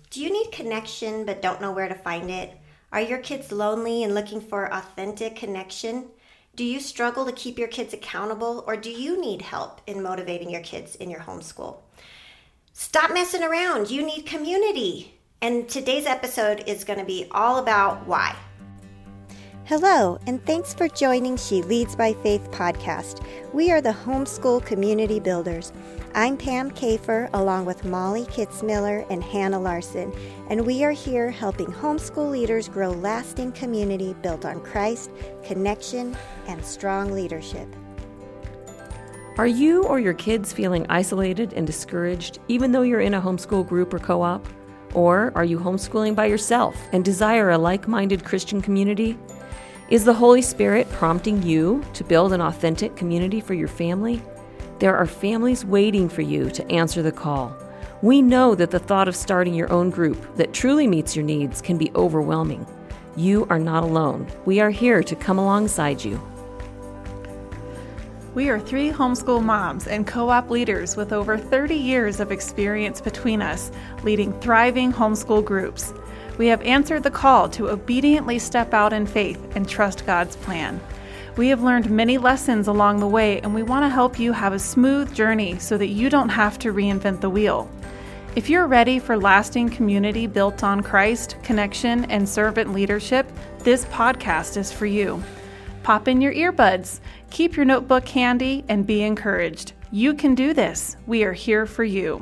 Do you need connection but don't know where to find it? Are your kids lonely and looking for authentic connection? Do you struggle to keep your kids accountable, or do you need help in motivating your kids in your homeschool? Stop messing around. You need community. And today's episode is going to be all about why. Hello, and thanks for joining She Leads by Faith podcast. We are the homeschool community builders. I'm Pam Kafer, along with Molly Kitzmiller and Hannah Larson, and we are here helping homeschool leaders grow lasting community built on Christ, connection, and strong leadership. Are you or your kids feeling isolated and discouraged, even though you're in a homeschool group or co-op? Or are you homeschooling by yourself and desire a like-minded Christian community? Is the Holy Spirit prompting you to build an authentic community for your family? There are families waiting for you to answer the call. We know that the thought of starting your own group that truly meets your needs can be overwhelming. You are not alone. We are here to come alongside you. We are three homeschool moms and co-op leaders with over 30 years of experience between us, leading thriving homeschool groups. We have answered the call to obediently step out in faith and trust God's plan. We have learned many lessons along the way, and we want to help you have a smooth journey so that you don't have to reinvent the wheel. If you're ready for lasting community built on Christ, connection, and servant leadership, this podcast is for you. Pop in your earbuds, keep your notebook handy, and be encouraged. You can do this. We are here for you.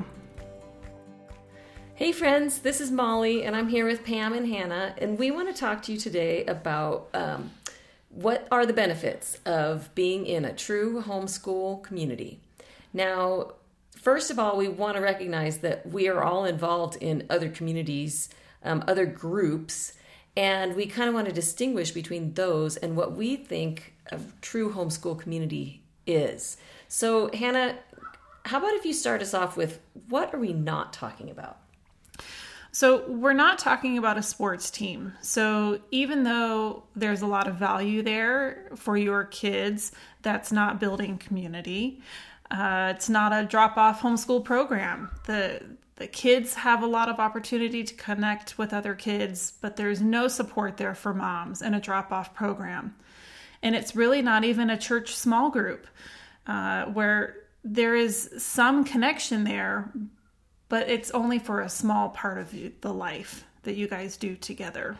Hey friends, this is Molly, and I'm here with Pam and Hannah, and we want to talk to you today about what are the benefits of being in a true homeschool community. Now, first of all, we want to recognize that we are all involved in other communities, other groups, and we kind of want to distinguish between those and what we think a true homeschool community is. So, Hannah, how about if you start us off with what are we not talking about? So we're not talking about a sports team. So even though there's a lot of value there for your kids, that's not building community. It's not a drop-off homeschool program. The kids have a lot of opportunity to connect with other kids, but there's no support there for moms in a drop-off program. And it's really not even a church small group where there is some connection there, but it's only for a small part of the life that you guys do together.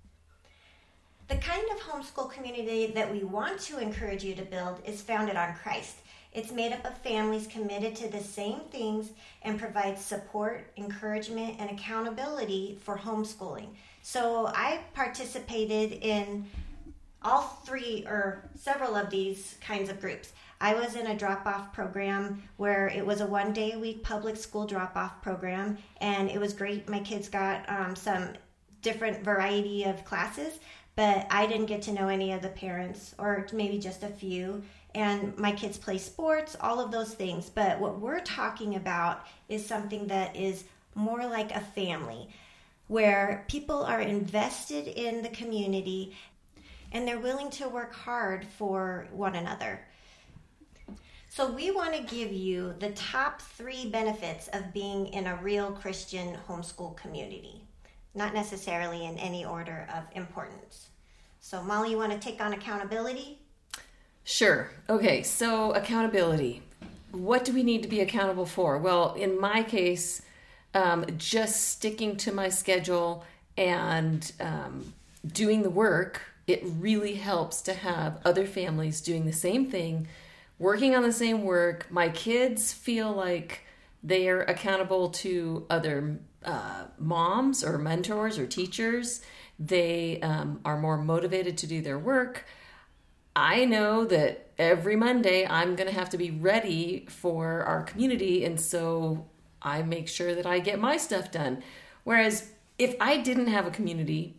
The kind of homeschool community that we want to encourage you to build is founded on Christ. It's made up of families committed to the same things and provides support, encouragement, and accountability for homeschooling. So I participated in all three or several of these kinds of groups. I was in a drop-off program where it was a one-day-a-week public school drop-off program, and it was great. My kids got some different variety of classes, but I didn't get to know any of the parents, or maybe just a few. And my kids play sports, all of those things. But what we're talking about is something that is more like a family, where people are invested in the community, and they're willing to work hard for one another. So we want to give you the top 3 benefits of being in a real Christian homeschool community, not necessarily in any order of importance. So Molly, you want to take on accountability? Sure. Okay, so accountability. What do we need to be accountable for? Well, in my case, just sticking to my schedule and doing the work, it really helps to have other families doing the same thing, working on the same work. My kids feel like they are accountable to other moms or mentors or teachers. They are more motivated to do their work. I know that every Monday I'm going to have to be ready for our community, and so I make sure that I get my stuff done. Whereas if I didn't have a community,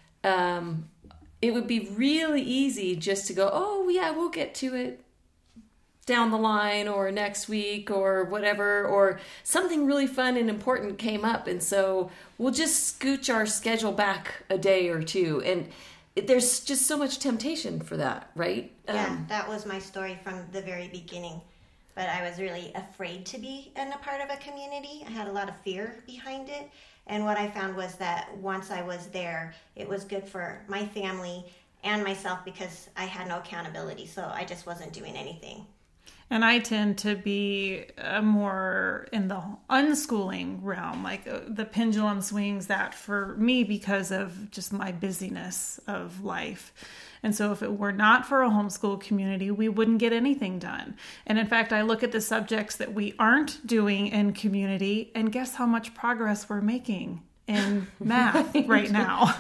it would be really easy just to go, oh yeah, we'll get to it down the line or next week or whatever, or something really fun and important came up, and so we'll just scooch our schedule back a day or two. And there's just so much temptation for that, right? Yeah, that was my story from the very beginning. But I was really afraid to be in a part of a community. I had a lot of fear behind it. And what I found was that once I was there, it was good for my family and myself because I had no accountability. So I just wasn't doing anything. And I tend to be more in the unschooling realm, like the pendulum swings that for me because of just my busyness of life. And so if it were not for a homeschool community, we wouldn't get anything done. And in fact, I look at the subjects that we aren't doing in community, and guess how much progress we're making in math right now.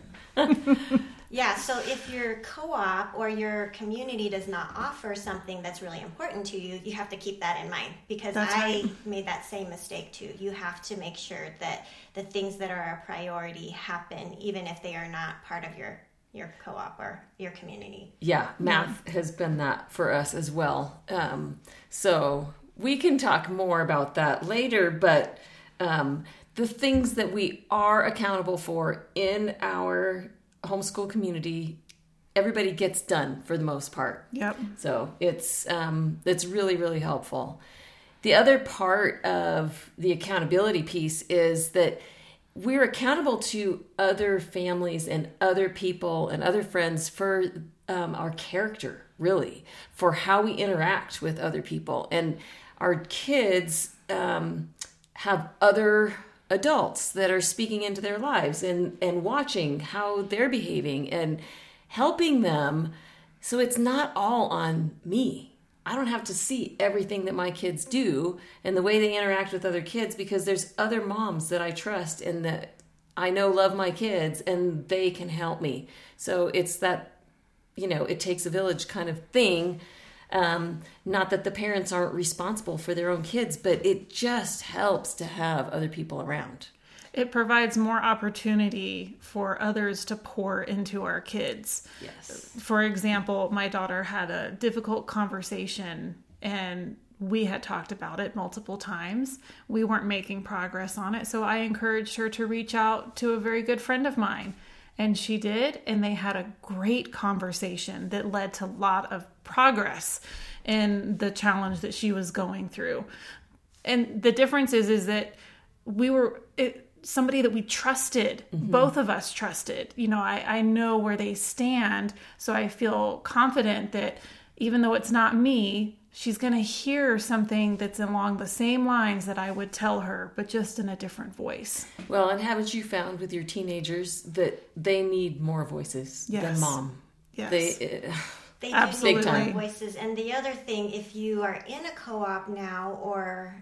Yeah, so if your co-op or your community does not offer something that's really important to you, you have to keep that in mind, because I made that same mistake too. You have to make sure that the things that are a priority happen, even if they are not part of your co-op or your community. Yeah, math has been that for us as well. So we can talk more about that later, but the things that we are accountable for in our homeschool community, everybody gets done for the most part. Yep. So it's really, really helpful. The other part of the accountability piece is that we're accountable to other families and other people and other friends for our character, really, for how we interact with other people. And our kids have other adults that are speaking into their lives and watching how they're behaving and helping them. So it's not all on me. I don't have to see everything that my kids do and the way they interact with other kids, because there's other moms that I trust and that I know love my kids and they can help me. So it's that, it takes a village kind of thing. Not that the parents aren't responsible for their own kids, but it just helps to have other people around. It provides more opportunity for others to pour into our kids. Yes. For example, my daughter had a difficult conversation and we had talked about it multiple times. We weren't making progress on it. So I encouraged her to reach out to a very good friend of mine. And she did, and they had a great conversation that led to a lot of progress in the challenge that she was going through. And the difference is that we were somebody that we trusted, both of us trusted. I know where they stand, so I feel confident that even though it's not me, she's going to hear something that's along the same lines that I would tell her, but just in a different voice. Well, and haven't you found with your teenagers that they need more voices than mom? Yes. They absolutely do need more voices. And the other thing, if you are in a co-op now or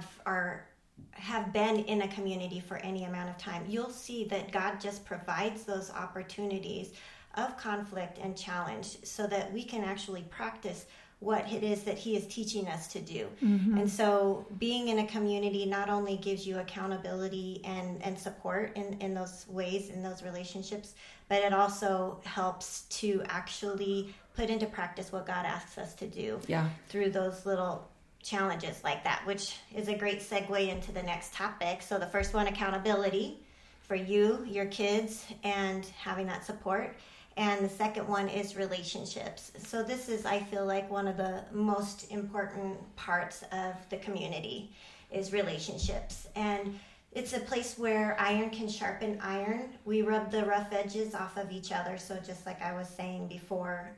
have been in a community for any amount of time, you'll see that God just provides those opportunities of conflict and challenge so that we can actually practice what it is that he is teaching us to do. And so being in a community not only gives you accountability and support in those ways, in those relationships, but it also helps to actually put into practice what God asks us to do through those little challenges like that, which is a great segue into the next topic. So the first one, accountability for you, your kids, and having that support. And the second one is relationships. So this is, I feel like, one of the most important parts of the community is relationships. And it's a place where iron can sharpen iron. We rub the rough edges off of each other. So just like I was saying before,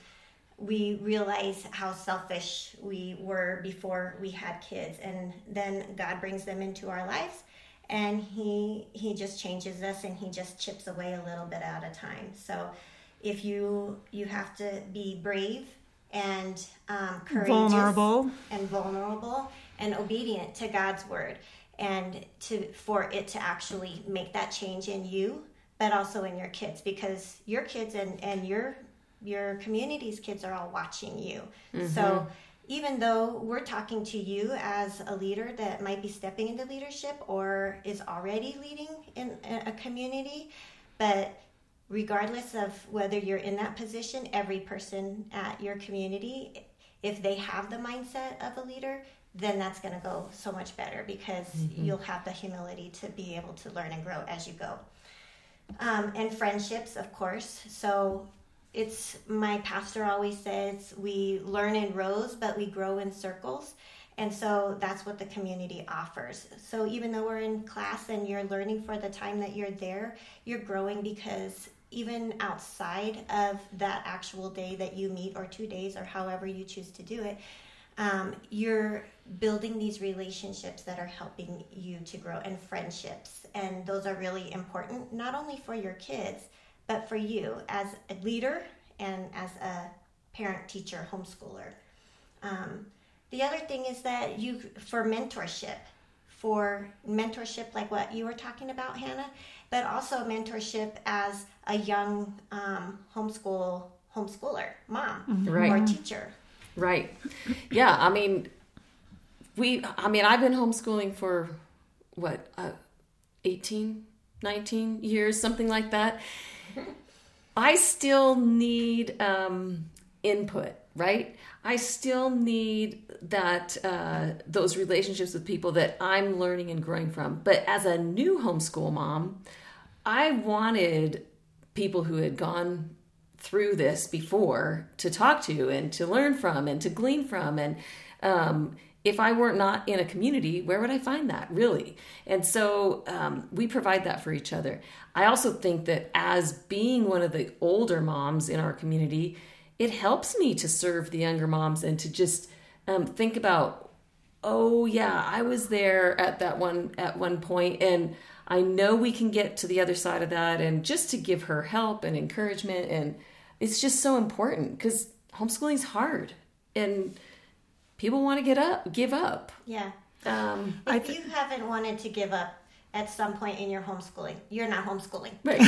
we realize how selfish we were before we had kids. And then God brings them into our lives. And he just changes us, and he just chips away a little bit at a time. So if you have to be brave and courageous, vulnerable and obedient to God's word, and for it to actually make that change in you, but also in your kids, because your kids and your community's kids are all watching you. So even though we're talking to you as a leader that might be stepping into leadership or is already leading in a community, but regardless of whether you're in that position, every person at your community, if they have the mindset of a leader, then that's going to go so much better, because you'll have the humility to be able to learn and grow as you go. And friendships, of course. So my pastor always says we learn in rows, but we grow in circles. And so that's what the community offers. So even though we're in class and you're learning for the time that you're there, you're growing because even outside of that actual day that you meet, or 2 days, or however you choose to do it, you're building these relationships that are helping you to grow, and friendships. And those are really important, not only for your kids, but for you as a leader and as a parent, teacher, homeschooler. The other thing is that for mentorship like what you were talking about, Hannah, but also mentorship as a young homeschooler, mom, right, or teacher. Right. Yeah. I mean, I've been homeschooling for 18, 19 years, something like that. I still need input, right? I still need that those relationships with people that I'm learning and growing from. But as a new homeschool mom, I wanted people who had gone through this before to talk to and to learn from and to glean from. And if I were not in a community, where would I find that, really? And so we provide that for each other. I also think that as being one of the older moms in our community, it helps me to serve the younger moms and to just think about, oh yeah, I was there at one point, and I know we can get to the other side of that, and just to give her help and encouragement. And it's just so important because homeschooling is hard and people want to give up. Yeah. If you haven't wanted to give up at some point in your homeschooling, you're not homeschooling. Right.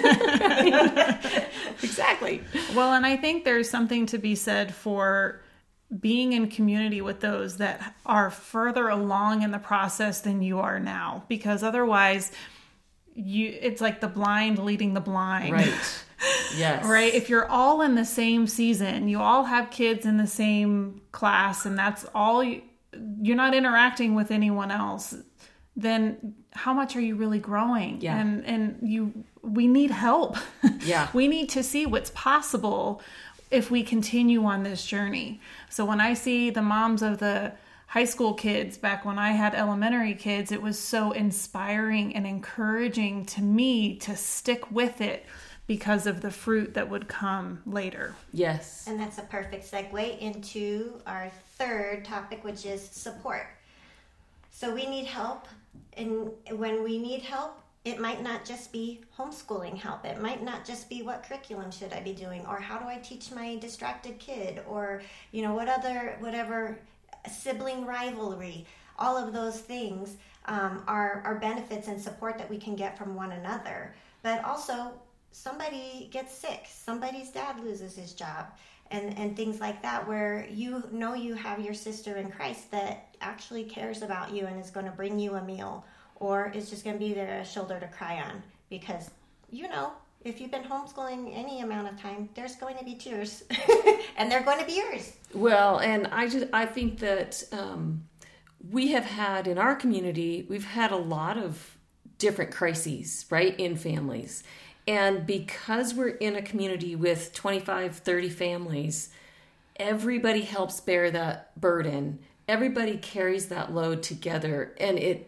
Exactly. Well, and I think there's something to be said for being in community with those that are further along in the process than you are now, because otherwise it's like the blind leading the blind. Right. Yes. Right. If you're all in the same season, you all have kids in the same class, and that's all you're not interacting with anyone else, then how much are you really growing? Yeah. And we need help. Yeah. We need to see what's possible if we continue on this journey. So when I see the moms of the high school kids back when I had elementary kids, it was so inspiring and encouraging to me to stick with it because of the fruit that would come later. Yes. And that's a perfect segue into our third topic, which is support. So we need help. And when we need help, it might not just be homeschooling help. It might not just be what curriculum should I be doing, or how do I teach my distracted kid, or whatever sibling rivalry. All of those things are benefits and support that we can get from one another. But also, somebody gets sick, somebody's dad loses his job, and things like that, where you have your sister in Christ that actually cares about you and is going to bring you a meal, or is just going to be there, a shoulder to cry on, because if you've been homeschooling any amount of time, there's going to be tears and they're going to be yours. Well, and I think that we have had in our community, we've had a lot of different crises, right, in families. And because we're in a community with 25, 30 families, everybody helps bear that burden. Everybody carries that load together, and it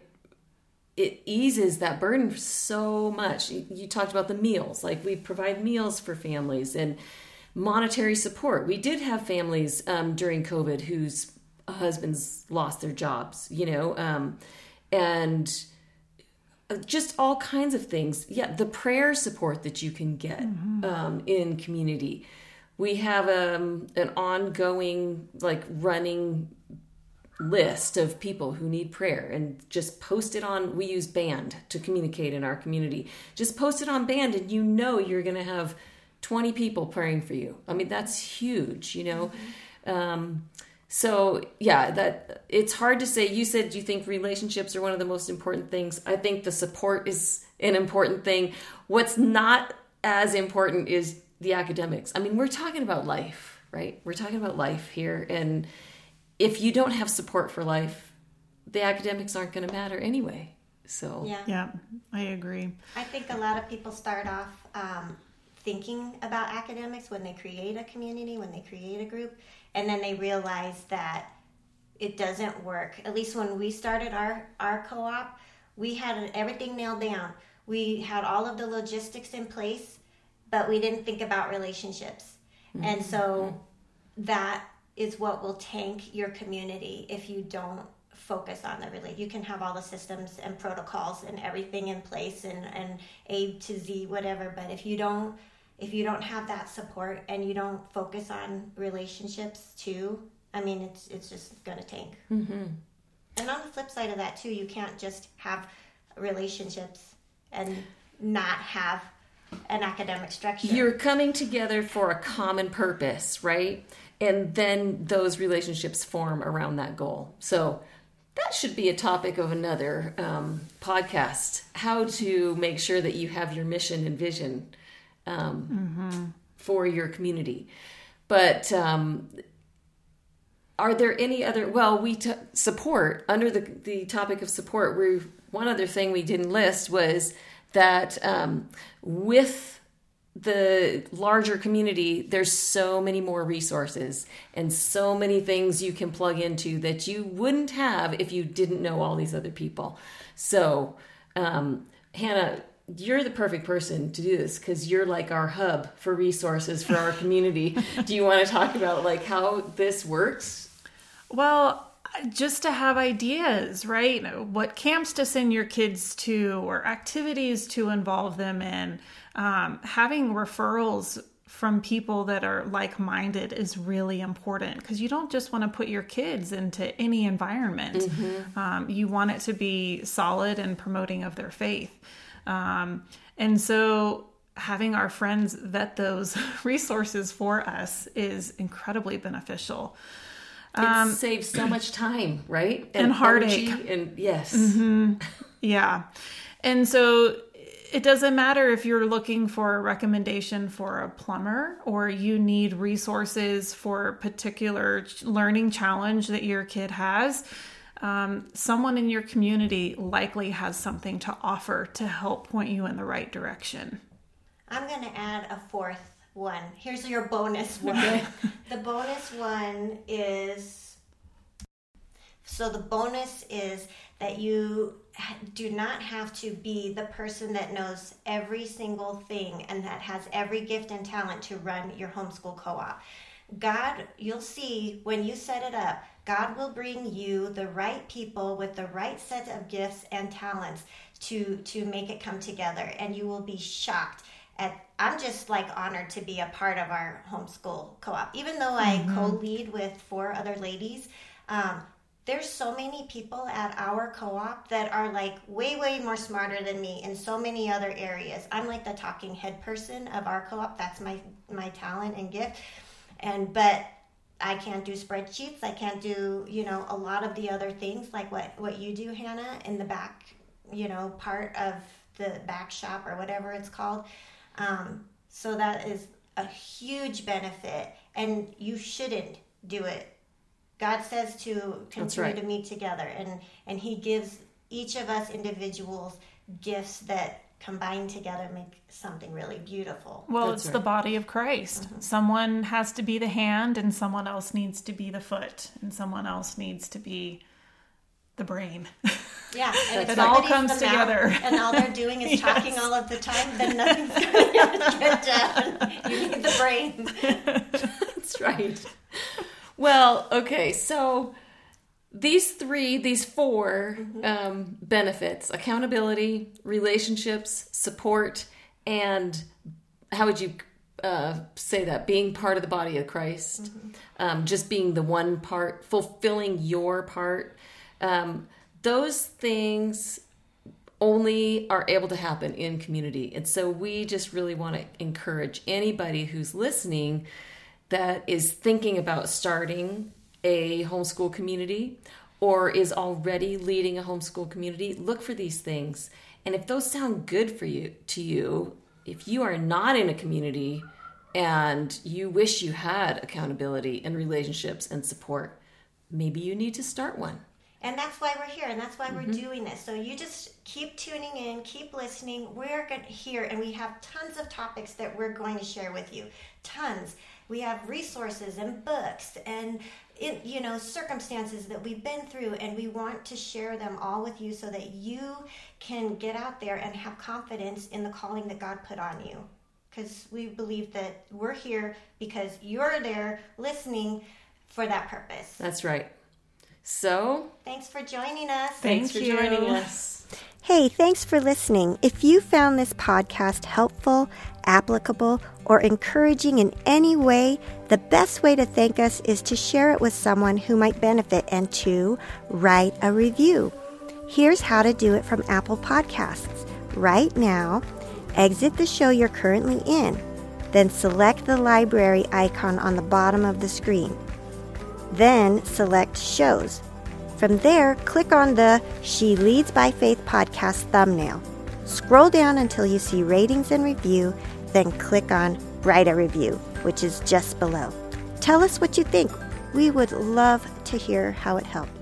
eases that burden so much. You talked about the meals, like we provide meals for families and monetary support. We did have families during COVID whose husbands lost their jobs, and just all kinds of things. Yeah, the prayer support that you can get in community. We have an ongoing, running list of people who need prayer, and just post it on. We use Band to communicate in our community. Just post it on Band, and you're going to have 20 people praying for you. I mean, that's huge, So yeah, that it's hard to say. You said you think relationships are one of the most important things. I think the support is an important thing. What's not as important is the academics. I mean, we're talking about life, right? We're talking about life here. And if you don't have support for life, the academics aren't going to matter anyway. So yeah, I agree. I think a lot of people start off thinking about academics when they create a community, when they create a group, and then they realize that it doesn't work. At least when we started our co-op, we had everything nailed down. We had all of the logistics in place, but we didn't think about relationships. Mm-hmm. And so that is what will tank your community if you don't focus on the relationship. You can have all the systems and protocols and everything in place and A to Z, whatever, but if you don't have that support and you don't focus on relationships too, I mean, it's just going to tank. Mm-hmm. And on the flip side of that too, you can't just have relationships and not have an academic structure. You're coming together for a common purpose, right? And then those relationships form around that goal. So that should be a topic of another podcast, how to make sure that you have your mission and vision for your community. But are there any other, support, under the topic of support, one other thing we didn't list was that with the larger community, there's so many more resources and so many things you can plug into that you wouldn't have if you didn't know all these other people. So, Hannah, you're the perfect person to do this because you're like our hub for resources for our community. Do you want to talk about like how this works? Well, just to have ideas, right? What camps to send your kids to or activities to involve them in. Having referrals from people that are like-minded is really important because you don't just want to put your kids into any environment. Mm-hmm. You want it to be solid and promoting of their faith. And so having our friends vet those resources for us is incredibly beneficial. It saves so much time, right? And heartache. And yes. Mm-hmm. Yeah. And so it doesn't matter if you're looking for a recommendation for a plumber or you need resources for a particular learning challenge that your kid has. Someone in your community likely has something to offer to help point you in the right direction. I'm going to add a fourth one. Here's your bonus one. Okay. The bonus one is, so the bonus is that you do not have to be the person that knows every single thing and that has every gift and talent to run your homeschool co-op. God, you'll see when you set it up, God will bring you the right people with the right set of gifts and talents to make it come together, and you will be shocked. I'm just like honored to be a part of our homeschool co-op. Even though I co-lead with 4 other ladies, there's so many people at our co-op that are like way, way more smarter than me in so many other areas. I'm like the talking head person of our co-op. That's my talent and gift. But I can't do spreadsheets. I can't do, a lot of the other things like what you do, Hannah, in the back, part of the back shop or whatever it's called. So that is a huge benefit, and you shouldn't do it. God says to continue to meet together, and he gives each of us individuals gifts that combine together make something really beautiful. Well, it's the body of Christ. Mm-hmm. Someone has to be the hand, and someone else needs to be the foot, and someone else needs to be the brain. Yeah, and if it all comes together, and all they're doing is talking all of the time, then nothing's going to get done. You need the brain. That's right. Well, okay, so these 4 benefits: accountability, relationships, support, and how would you say that? Being part of the body of Christ, just being the one part, fulfilling your part. Those things only are able to happen in community. And so we just really want to encourage anybody who's listening that is thinking about starting a homeschool community or is already leading a homeschool community, look for these things. And if those sound good to you, if you are not in a community and you wish you had accountability and relationships and support, maybe you need to start one. And that's why we're here, and that's why we're doing this. So you just keep tuning in, keep listening. We're here, and we have tons of topics that we're going to share with you. Tons. We have resources and books and circumstances that we've been through, and we want to share them all with you so that you can get out there and have confidence in the calling that God put on you. Because we believe that we're here because you're there listening for that purpose. That's right. So, thanks for joining us. Thanks for joining us. Hey, thanks for listening. If you found this podcast helpful, applicable, or encouraging in any way, the best way to thank us is to share it with someone who might benefit and to write a review. Here's how to do it from Apple Podcasts. Right now, exit the show you're currently in, then select the library icon on the bottom of the screen. Then select Shows. From there, click on the She Leads by Faith podcast thumbnail. Scroll down until you see Ratings and Review, then click on Write a Review, which is just below. Tell us what you think. We would love to hear how it helped.